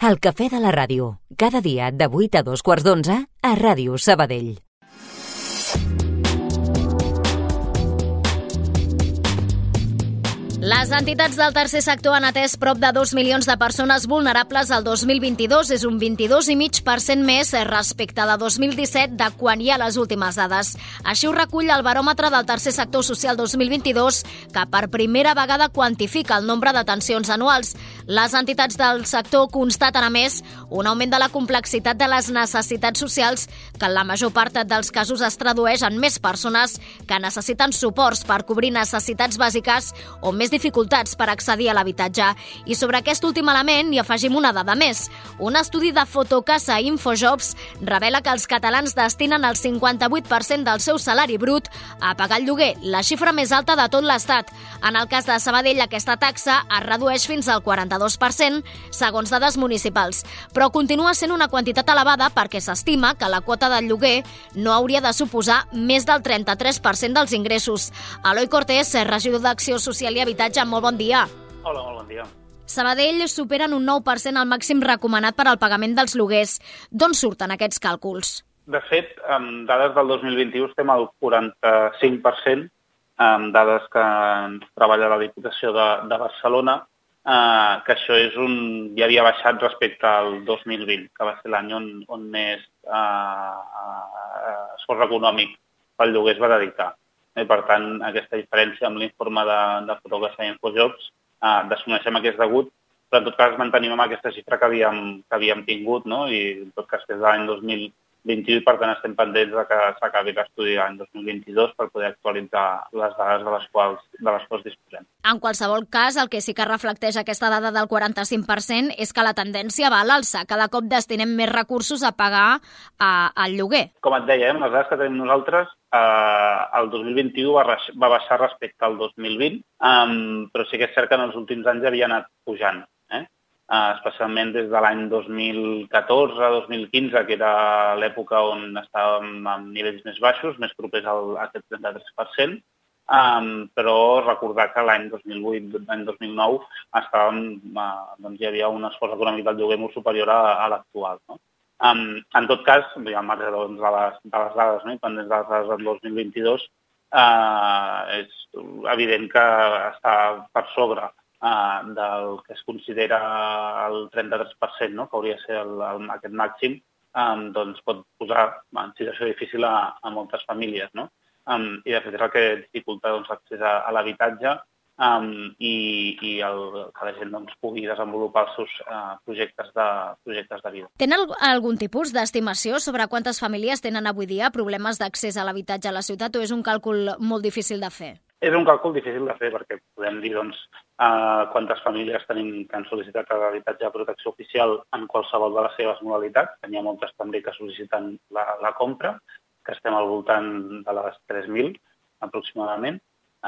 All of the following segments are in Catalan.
El cafè de la ràdio, cada dia de 8 a 2:15 a Ràdio Sabadell. Les entitats del tercer sector han atès prop de 2 milions de persones vulnerables al 2022. És un 22,5% més respecte de 2017, de quan hi ha les últimes dades. Així ho recull el baròmetre del tercer sector social 2022, que per primera vegada quantifica el nombre d'atencions anuals. Les entitats del sector constaten, a més, un augment de la complexitat de les necessitats socials, que en la major part dels casos es tradueix en més persones que necessiten suports per cobrir necessitats bàsiques o més dificultats per accedir a l'habitatge. I sobre aquest últim element hi afegim una dada més. Un estudi de Fotocasa Infojobs revela que els catalans destinen el 58% del seu salari brut a pagar el lloguer, la xifra més alta de tot l'Estat. En el cas de Sabadell, aquesta taxa es redueix fins al 42%, segons dades municipals. Però continua sent una quantitat elevada perquè s'estima que la quota del lloguer no hauria de suposar més del 33% dels ingressos. Eloi Cortés, regidor d'Acció Social i Habitatge, molt bon dia. Hola, molt bon dia. Sabadell superen un 9% el màxim recomanat per al pagament dels lloguers. D'on surten aquests càlculs? De fet, amb dades del 2021 estem al 45%, amb dades que ens treballa la Diputació de Barcelona, que això ja havia baixat respecte al 2020, que va ser l'any on més esforç econòmic pel lloguer es va dedicar. I, per tant, aquesta diferència amb l'informe de Fotocasa Infojobs desconeixem a què és degut, però en tot cas mantenim amb aquesta xifra que havíem tingut, no? I en tot cas que és de l'any 2021 i per tant estem pendents que s'acabi l'estudi l'any 2022 per poder actualitzar les dades de les quals disposem. En qualsevol cas, el que sí que reflecteix aquesta dada del 45% és que la tendència va a l'alça. Cada cop destinem més recursos a pagar el lloguer. Com et deia, les dades que tenim nosaltres, el 2021 va baixar respecte al 2020, però sí que és cert que en els últims anys havia anat pujant, especialment des de l'any 2014-2015, que era l'època on estàvem amb nivells més baixos, més propers a aquest 33%, però recordar que l'any 2008, l'any 2009, hi havia un esforç econòmic del lloguer molt superior a l'actual, no? En tot cas, al marge de les dades, no? I pendents de les dades del 2022, és evident que està per sobre del que es considera el 33%, no? Que hauria de ser aquest màxim, doncs pot posar en situació difícil a moltes famílies, no? I de fet és el que dificulta l'accés a l'habitatge i que la gent pugui desenvolupar els seus projectes de vida. Tenen algun tipus d'estimació sobre quantes famílies tenen avui dia problemes d'accés a l'habitatge a la ciutat o és un càlcul molt difícil de fer? És un càlcul difícil de fer perquè podem dir quantes famílies tenim que han sol·licitat l'habitatge de protecció oficial en qualsevol de les seves modalitats. N'hi ha moltes també que sol·liciten la compra, que estem al voltant de les 3.000 aproximadament.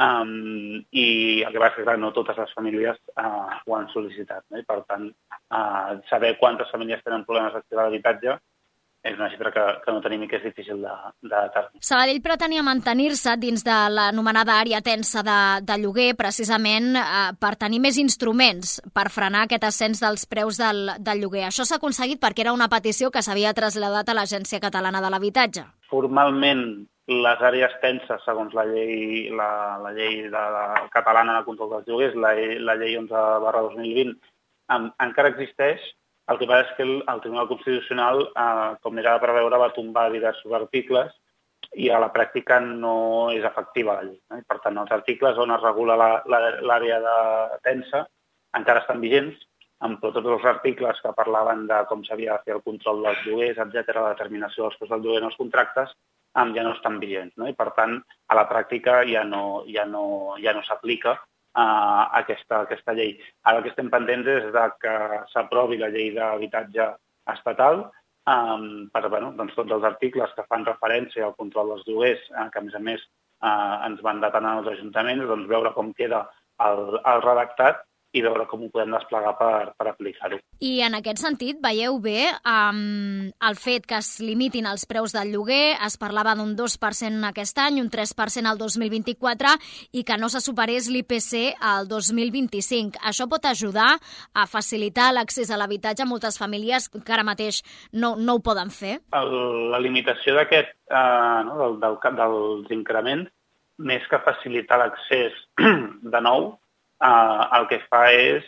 I el que passa és que no totes les famílies ho han sol·licitat, no? I per tant, saber quantes famílies tenen problemes d'accés a l'habitatge és una xifra que no tenim i que és difícil de determinar. Sabadell pretenia mantenir-se dins de l'anomenada àrea tensa de lloguer precisament per tenir més instruments per frenar aquest ascens dels preus del lloguer. Això s'ha aconseguit perquè era una petició que s'havia traslladat a l'Agència Catalana de l'Habitatge. Formalment, les àrees tenses, segons la llei catalana de control dels lloguers, la llei 11/2020, encara existeix. El que passa és que el Tribunal Constitucional, com era de preveure, va tombar diversos articles i a la pràctica no és efectiva la llei. I, per tant, els articles on es regula l'àrea tensa encara estan vigents, però tots els articles que parlaven de com s'havia de fer el control dels lloguers, etc., la determinació dels costos del lloguer en els contractes, ja no estan vigents, no? I, per tant, a la pràctica ja no s'aplica aquesta llei. Ara el que estem pendents és que s'aprovi la llei d'habitatge estatal per tots els articles que fan referència al control dels lloguers, que a més ens van detenir als ajuntaments, veure com queda el redactat i veure com ho podem desplegar per aplicar-ho. I en aquest sentit, veieu bé el fet que es limitin els preus del lloguer, es parlava d'un 2% aquest any, un 3% al 2024 i que no se superés l'IPC al 2025. Això pot ajudar a facilitar l'accés a l'habitatge a moltes famílies que ara mateix no ho poden fer? La limitació d'aquest, dels increments, més que facilitar l'accés de nou, el que fa és,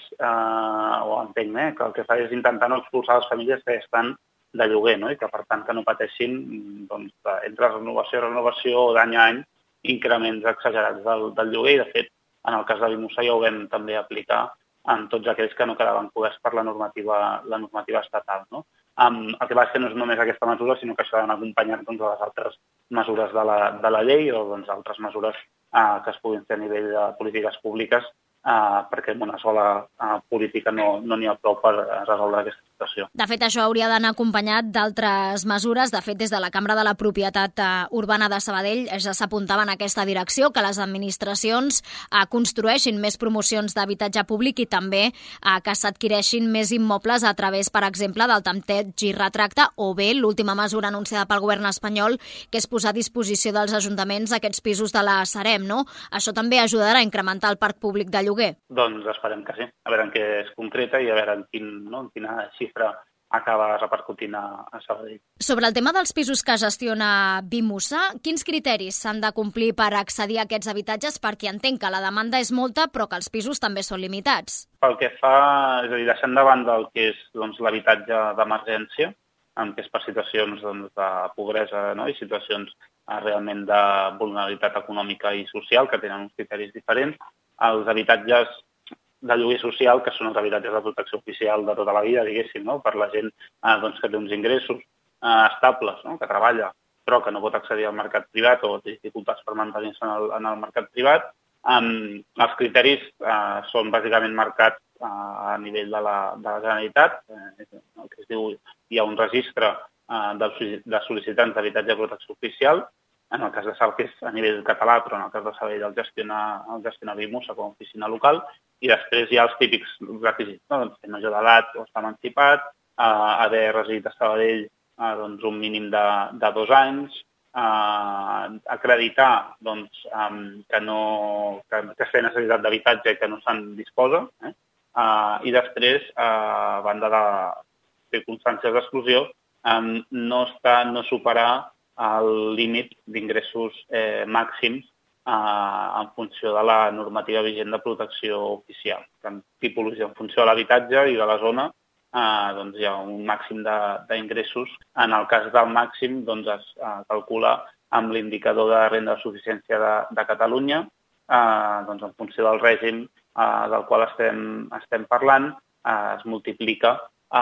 que el que fa és intentar no expulsar les famílies que estan de lloguer, no? I que per tant que no pateixin entre renovació o d'any a any increments exagerats del lloguer i de fet en el cas de Vimusa ja ho vam també aplicar en tots aquells que no quedaven coberts per la normativa estatal, no? El que va ser no és només aquesta mesura, sinó que això ha d'anar acompanyat de les altres mesures de la llei o altres mesures que es puguin fer a nivell de polítiques públiques perquè amb una sola política no n'hi ha prou per resoldre aquesta situació. De fet, això hauria d'anar acompanyat d'altres mesures. De fet, des de la Cambra de la Propietat Urbana de Sabadell ja s'apuntava en aquesta direcció, que les administracions construeixin més promocions d'habitatge públic i també que s'adquireixin més immobles a través, per exemple, del tempteig i retracte o bé l'última mesura anunciada pel govern espanyol, que és posar a disposició dels ajuntaments aquests pisos de la Sareb, no? Això també ajudarà a incrementar el parc públic de lloguer? Doncs esperem que sí. A veure en què es concreta i a veure en quina xifra acaba repercutint a Sabadell. Sobre el tema dels pisos que gestiona Vimusa, quins criteris s'han de complir per accedir a aquests habitatges? Perquè entenc que la demanda és molta, però que els pisos també són limitats. Pel que fa, és a dir, deixant de banda el que és l'habitatge d'emergència, que és per situacions de pobresa, no? I situacions realment de vulnerabilitat econòmica i social, que tenen uns criteris diferents, els habitatges de lloguer social, que són els habitatges de protecció oficial de tota la vida, diguéssim, no? Per la gent que té uns ingressos estables, no? Que treballa, però que no pot accedir al mercat privat o té dificultats per mantenir-se en el mercat privat. Els criteris són bàsicament marcats a nivell de la Generalitat, el que es diu, hi ha un registre de sol·licitants d'habitatge de protecció oficial. En el cas de Salt, que és a nivell català, però en el cas de Sabadell el gestiona Vimusa com a oficina local, i després hi ha els típics requisits, no? Doncs ser major d'edat o estar emancipat, haver residit a Sabadell un mínim de 2 anys, acreditar que es té necessitat d'habitatge i que no se'n disposa, i després, a banda de circumstàncies d'exclusió, no superar el límit d'ingressos màxims en funció de la normativa vigent de protecció oficial. En tipologia, en funció de l'habitatge i de la zona, hi ha un màxim d'ingressos. En el cas del màxim es calcula amb l'indicador de renda de suficiència de Catalunya, en funció del règim del qual estem parlant, es multiplica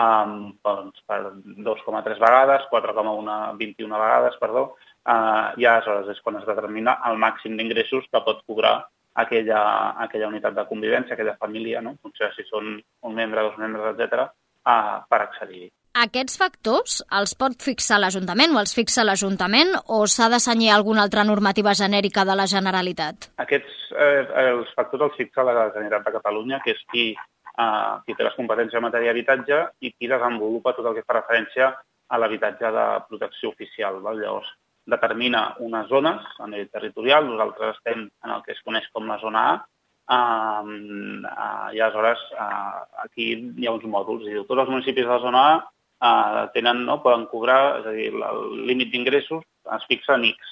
per 2,3 vegades, 4,21 vegades, i aleshores és quan es determina el màxim d'ingressos que pot cobrar aquella unitat de convivència, aquella família, no? En funció de si són un membre, 2 membres, etc., per accedir-hi. Aquests factors els pot fixar l'Ajuntament o els fixa l'Ajuntament o s'ha de cenyir alguna altra normativa genèrica de la Generalitat? Els factors els fixa la Generalitat de Catalunya, que és qui té les competències en matèria d'habitatge i qui desenvolupa tot el que fa referència a l'habitatge de protecció oficial. Llavors, determina unes zones a nivell territorial, nosaltres estem en el que es coneix com la zona A, i aleshores aquí hi ha uns mòduls. Tots els municipis de la zona A poden cobrar, és a dir, el límit d'ingressos es fixa en X.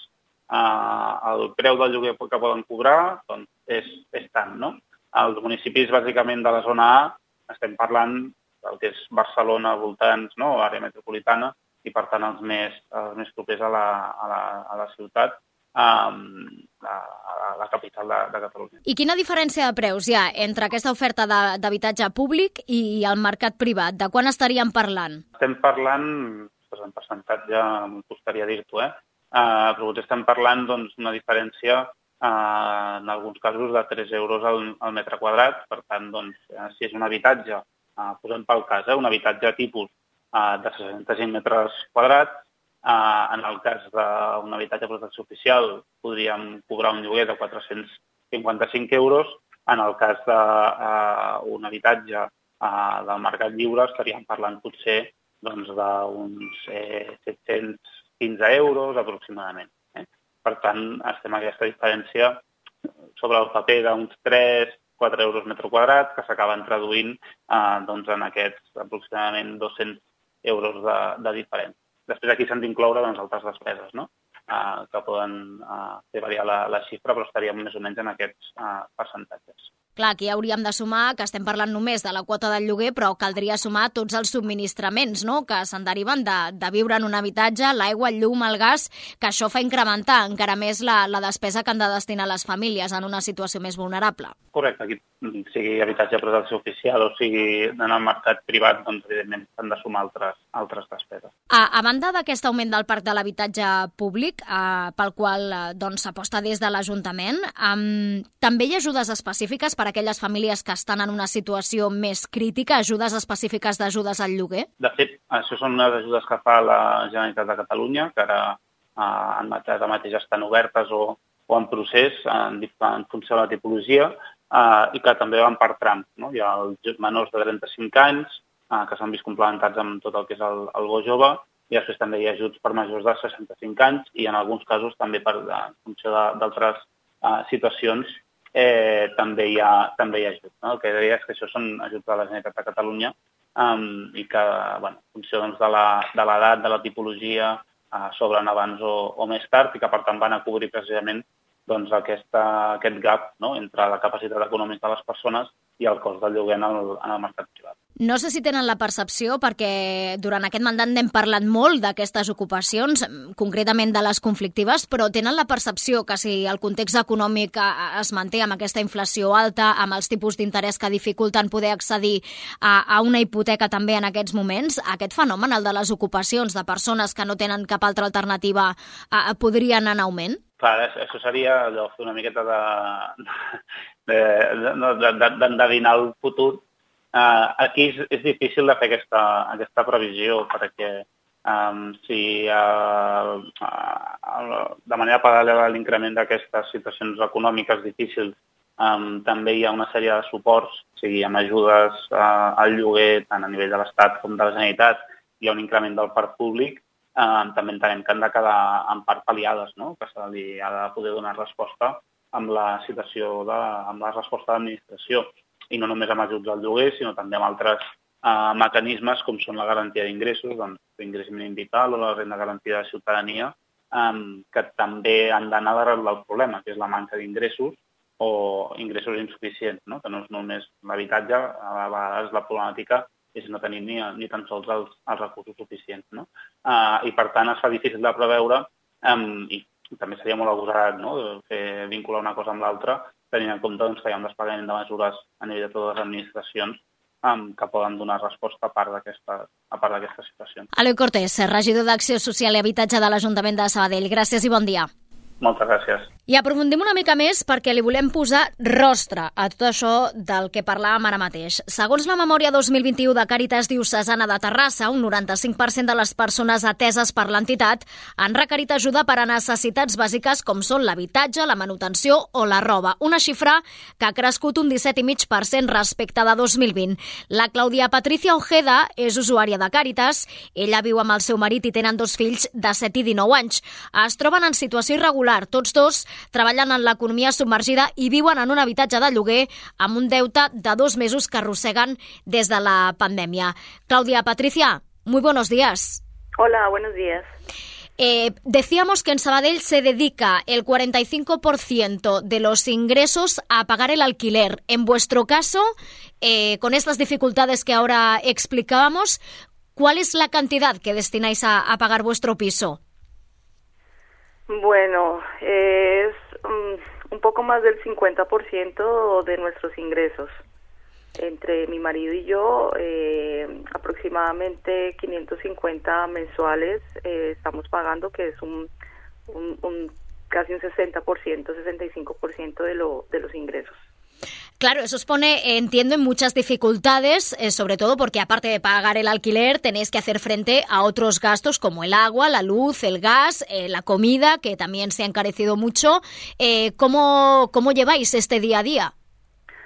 El preu del lloguer que poden cobrar és tant, no? Els municipis, bàsicament, de la zona A, estem parlant del que és Barcelona, voltants, no? Àrea metropolitana, i, per tant, els més propers a la ciutat, a la capital de Catalunya. I quina diferència de preus hi ha entre aquesta oferta d'habitatge públic i el mercat privat? De quan estaríem parlant? Estem parlant, en percentatge, em costaria dir-t'ho, però estem parlant d'una diferència en alguns casos de 3 euros al metre quadrat. Per tant, si és un habitatge, posem pel cas, un habitatge tipus de 65 metres quadrats, en el cas d'un habitatge de protecció oficial podríem cobrar un lloguer de 455 euros En el cas d'un habitatge del mercat lliure estaríem parlant potser d'uns 715 euros aproximadament. Per tant, estem en aquesta diferència sobre el paper d'uns 3-4 euros metre quadrat que s'acaben traduint en aquests aproximadament 200 euros de diferència. Després aquí s'han d'incloure altres despeses, no? Que poden fer variar la xifra, però estaríem més o menys en aquests percentatges. Clar, aquí hauríem de sumar que estem parlant només de la quota del lloguer, però caldria sumar tots els subministraments, no?, que se'n deriven de viure en un habitatge, l'aigua, el llum, el gas, que això fa incrementar encara més la despesa que han de destinar les famílies en una situació més vulnerable. Correcte, aquí sigui habitatge de protecció oficial o sigui en el mercat privat, doncs evidentment s'han de sumar altres despeses. A banda d'aquest augment del parc de l'habitatge públic, pel qual s'aposta des de l'Ajuntament, també hi ha ajudes específiques per a aquelles famílies que estan en una situació més crítica, ajudes específiques d'ajudes al lloguer? De fet, això són unes ajudes que fa la Generalitat de Catalunya, que ara ara mateix estan obertes o en procés en funció de la tipologia, i que també van per trams. No? Hi ha els menors de 35 anys que s'han vist complementats amb tot el que és el bo jove, i després també hi ha ajuts per majors de 65 anys i en alguns casos també en funció d'altres situacions també hi ha ajuts. No? El que deia és que això són ajuts de la Generalitat de Catalunya i que en funció de l'edat, de la tipologia, s'obren abans o més tard i que per tant van a cobrir precisament aquest gap, no?, entre la capacitat econòmica de les persones i el cost del lloguer en el mercat privat. No sé si tenen la percepció, perquè durant aquest mandat n'hem parlat molt d'aquestes ocupacions, concretament de les conflictives, però tenen la percepció que si el context econòmic es manté amb aquesta inflació alta, amb els tipus d'interès que dificulten poder accedir a una hipoteca també en aquests moments, aquest fenomen, el de les ocupacions de persones que no tenen cap altra alternativa, podria anar en augment? Clar, això seria allò, fer una miqueta d'endevinar el futur. Aquí és difícil de fer aquesta previsió, perquè si de manera paral·lela a l'increment d'aquestes situacions econòmiques difícils també hi ha una sèrie de suports, o sigui, amb ajudes al lloguer tant a nivell de l'Estat com de la Generalitat, hi ha un increment del parc públic, també entenem que han de quedar en part pal·liades, no? Que se li ha de poder donar resposta amb la situació amb la resposta de l'administració, i no només amb ajuts al lloguer, sinó també amb altres mecanismes com són la garantia d'ingressos, l'ingrés mínim vital o la renda garantida de ciutadania, que també han d'anar d'arreglar el problema, que és la manca d'ingressos o ingressos insuficients, no? Que no és només l'habitatge, a vegades la problemàtica és no tenir ni tan sols els recursos suficients. No? I, per tant, es fa difícil de preveure i també seria molt agosarat, no?, vincular una cosa amb l'altra, tenint en compte que hi ha un desplegament de mesures a nivell de totes les administracions que poden donar resposta a part d'aquestes situacions. Eloi Cortés, regidor d'Acció Social i Habitatge de l'Ajuntament de Sabadell. Gràcies i bon dia. Moltes gràcies. I aprofundim una mica més perquè li volem posar rostre a tot això del que parlàvem ara mateix. Segons la memòria 2021 de Càritas Diocesana de Terrassa, un 95% de les persones ateses per l'entitat han requerit ajuda per a necessitats bàsiques com són l'habitatge, la manutenció o la roba. Una xifra que ha crescut un 17,5% respecte de 2020. La Clàudia Patricia Ojeda és usuària de Càritas. Ella viu amb el seu marit i tenen 2 fills de 7 i 19 anys. Es troben en situació irregular, tots dos treballen en l'economia submergida i viuen en un habitatge de lloguer amb un deute de 2 mesos que arrosseguen des de la pandèmia. Clàudia Patricia, muy buenos días. Hola, buenos días. Decíamos que en Sabadell se dedica el 45% de los ingresos a pagar el alquiler. En vuestro caso, con estas dificultades que ahora explicábamos, ¿cuál es la cantidad que destináis a pagar vuestro piso? Bueno, es un poco más del 50% de nuestros ingresos. Entre mi marido y yo, aproximadamente 550 mensuales estamos pagando, que es casi un 60%, 65% de los ingresos. Claro, eso os pone, entiendo, en muchas dificultades, sobre todo porque aparte de pagar el alquiler tenéis que hacer frente a otros gastos como el agua, la luz, el gas, la comida, que también se ha encarecido mucho. ¿Cómo lleváis este día a día?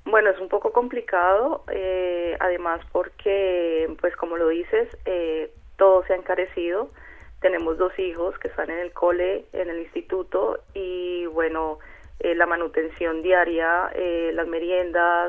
Bueno, es un poco complicado, además porque, pues como lo dices, todo se ha encarecido. Tenemos 2 hijos que están en el cole, en el instituto, y bueno, la manutención diaria, las meriendas,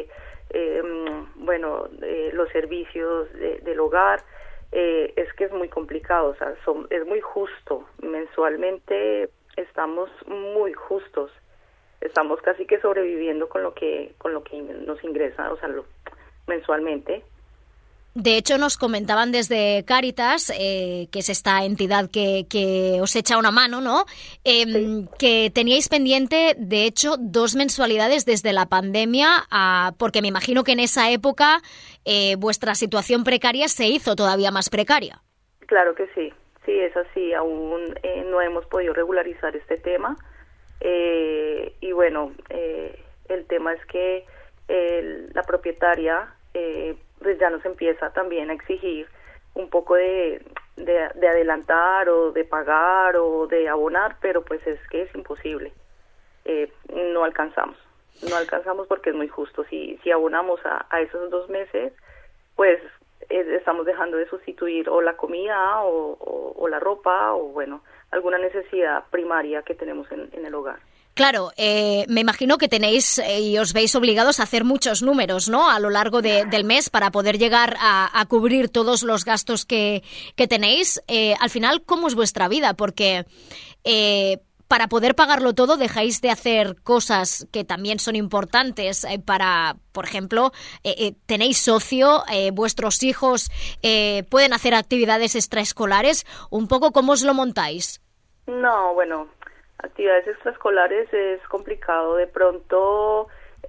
los servicios del hogar, es que es muy complicado, o sea, es muy justo. Mensualmente estamos muy justos. Estamos casi que sobreviviendo con lo que nos ingresa, o sea, mensualmente. De hecho, nos comentaban desde Cáritas, que es esta entidad que os echa una mano, ¿no? Sí. Que teníais pendiente, de hecho, 2 mensualidades desde la pandemia, porque me imagino que en esa época vuestra situación precaria se hizo todavía más precaria. Claro que sí, es así. Aún no hemos podido regularizar este tema. Y bueno, el tema es que la propietaria pues ya nos empieza también a exigir un poco de adelantar o de pagar o de abonar, pero pues es que es imposible. No alcanzamos porque es muy justo. Si abonamos a esos 2 meses, pues estamos dejando de sustituir o la comida o la ropa o bueno, alguna necesidad primaria que tenemos en el hogar. Claro, me imagino que tenéis y os veis obligados a hacer muchos números, ¿no?, a lo largo del mes para poder llegar a cubrir todos los gastos que tenéis. Al final, ¿cómo es vuestra vida? Porque para poder pagarlo todo dejáis de hacer cosas que también son importantes para, por ejemplo, tenéis socio, vuestros hijos pueden hacer actividades extraescolares. Un poco, ¿cómo os lo montáis? No, bueno, actividades extraescolares es complicado. De pronto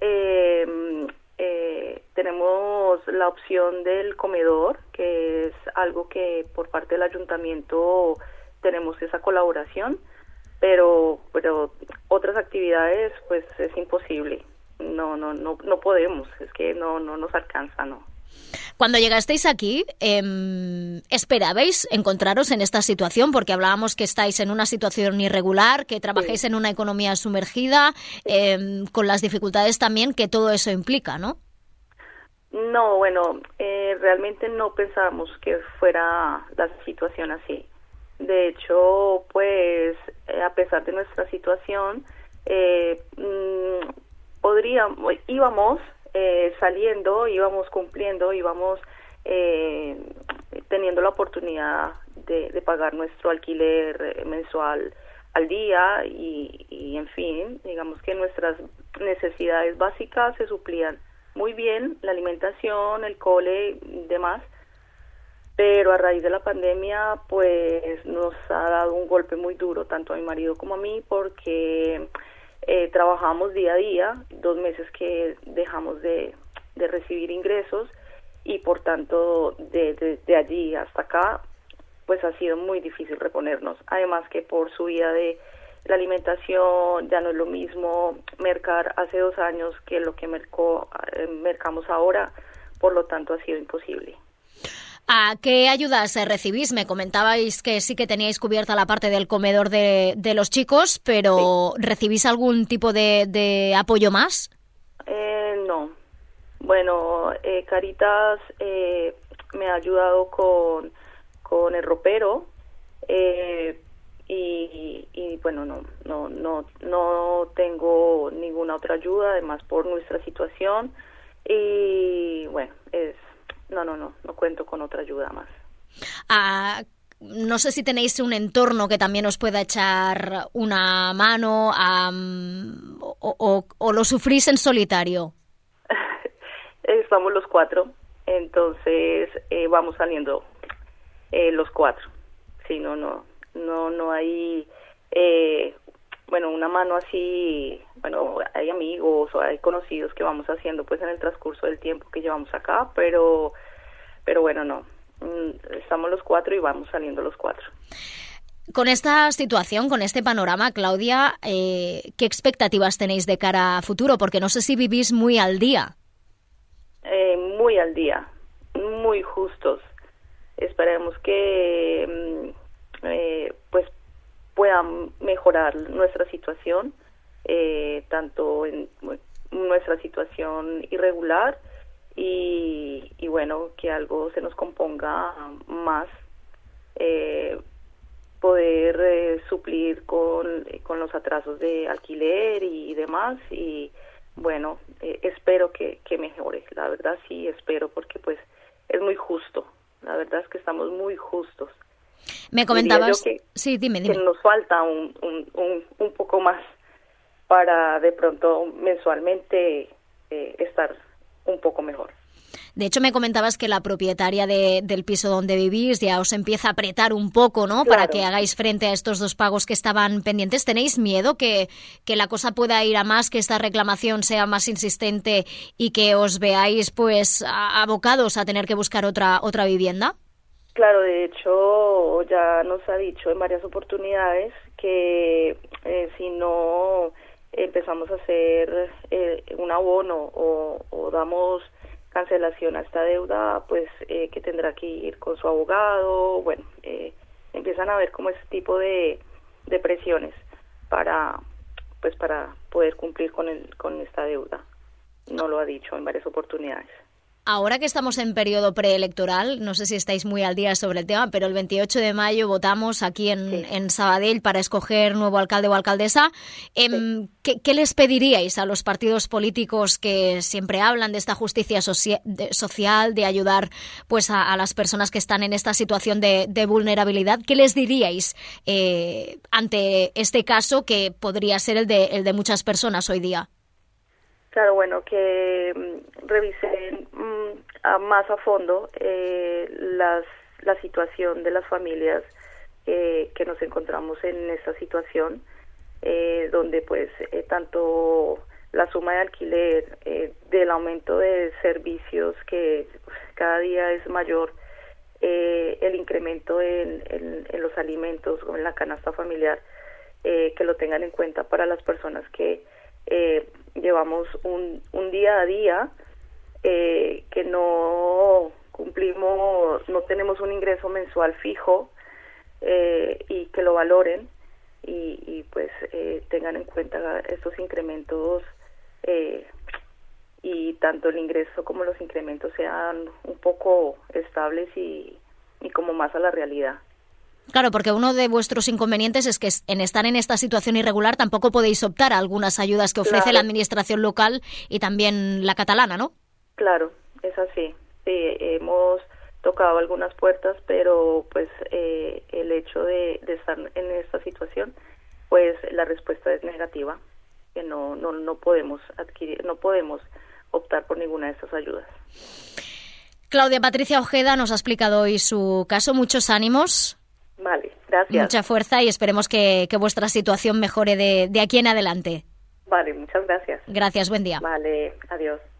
tenemos la opción del comedor, que es algo que por parte del ayuntamiento tenemos esa colaboración, pero otras actividades pues es imposible. No podemos, es que no nos alcanza, no. Cuando llegasteis aquí, ¿esperabais encontraros en esta situación? Porque hablábamos que estáis en una situación irregular, que trabajáis en una economía sumergida, con las dificultades también que todo eso implica, ¿no? No, bueno, realmente no pensábamos que fuera la situación así. De hecho, pues, a pesar de nuestra situación, íbamos saliendo, íbamos cumpliendo, íbamos teniendo la oportunidad de pagar nuestro alquiler mensual al día y en fin, digamos que nuestras necesidades básicas se suplían muy bien, la alimentación, el cole y demás, pero a raíz de la pandemia pues nos ha dado un golpe muy duro tanto a mi marido como a mí, porque trabajamos día a día, 2 meses que dejamos de recibir ingresos y por tanto de allí hasta acá pues ha sido muy difícil reponernos. Además que por subida de la alimentación ya no es lo mismo mercar hace 2 años que lo que mercamos ahora, por lo tanto ha sido imposible. ¿A qué ayudas recibís? Me comentabais que sí que teníais cubierta la parte del comedor de los chicos, pero sí. ¿Recibís algún tipo de apoyo más? No. Bueno, Cáritas me ha ayudado con el ropero y bueno, no tengo ninguna otra ayuda, además por nuestra situación y bueno, no cuento con otra ayuda más. No sé si tenéis un entorno que también os pueda echar una mano o lo sufrís en solitario. Estamos los 4, entonces vamos saliendo los 4. Sí, no hay una mano así. Bueno, hay amigos o hay conocidos que vamos haciendo pues en el transcurso del tiempo que llevamos acá, pero bueno, no. Estamos los 4 y vamos saliendo los 4. Con esta situación, con este panorama, Claudia, ¿qué expectativas tenéis de cara a futuro? Porque no sé si vivís muy al día. Muy al día, muy justos. Esperemos que pues puedan mejorar nuestra situación, tanto nuestra situación irregular y bueno, que algo se nos componga más, poder suplir con los atrasos de alquiler y demás, y bueno, espero que mejore, la verdad sí espero, porque pues es muy justo, la verdad es que estamos muy justos. Me comentabas... Sí, dime. Que nos falta un poco más para de pronto mensualmente estar un poco mejor. De hecho, me comentabas que la propietaria del piso donde vivís ya os empieza a apretar un poco, ¿no? Claro. Para que hagáis frente a estos 2 pagos que estaban pendientes. ¿Tenéis miedo que la cosa pueda ir a más, que esta reclamación sea más insistente y que os veáis pues abocados a tener que buscar otra vivienda? Claro, de hecho ya nos ha dicho en varias oportunidades que si no empezamos a hacer un abono o damos cancelación a esta deuda, pues que tendrá que ir con su abogado. Bueno, empiezan a ver como ese tipo de presiones para poder cumplir con esta deuda. No lo ha dicho en varias oportunidades. Ahora que estamos en periodo preelectoral, no sé si estáis muy al día sobre el tema, pero el 28 de mayo votamos aquí en Sabadell para escoger nuevo alcalde o alcaldesa. ¿Qué les pediríais a los partidos políticos que siempre hablan de esta justicia social, de ayudar pues a las personas que están en esta situación de vulnerabilidad? ¿Qué les diríais ante este caso que podría ser el de muchas personas hoy día? Claro, bueno, que revisen más a fondo la situación de las familias que nos encontramos en esta situación, donde pues tanto la suma de alquiler, del aumento de servicios que cada día es mayor, el incremento en los alimentos o en la canasta familiar, que lo tengan en cuenta para las personas que llevamos un día a día, que no cumplimos, no tenemos un ingreso mensual fijo, y que lo valoren y pues tengan en cuenta estos incrementos, y tanto el ingreso como los incrementos sean un poco estables y como más a la realidad. Claro, porque uno de vuestros inconvenientes es que en estar en esta situación irregular tampoco podéis optar a algunas ayudas que ofrece la administración local y también la catalana, ¿no? Claro, es así. Sí, hemos tocado algunas puertas, pero pues el hecho de estar en esta situación, pues la respuesta es negativa, que no podemos adquirir, no podemos optar por ninguna de estas ayudas. Claudia Patricia Ojeda nos ha explicado hoy su caso. Muchos ánimos. Vale, gracias. Mucha fuerza y esperemos que vuestra situación mejore de aquí en adelante. Vale, muchas gracias. Gracias, buen día. Vale, adiós.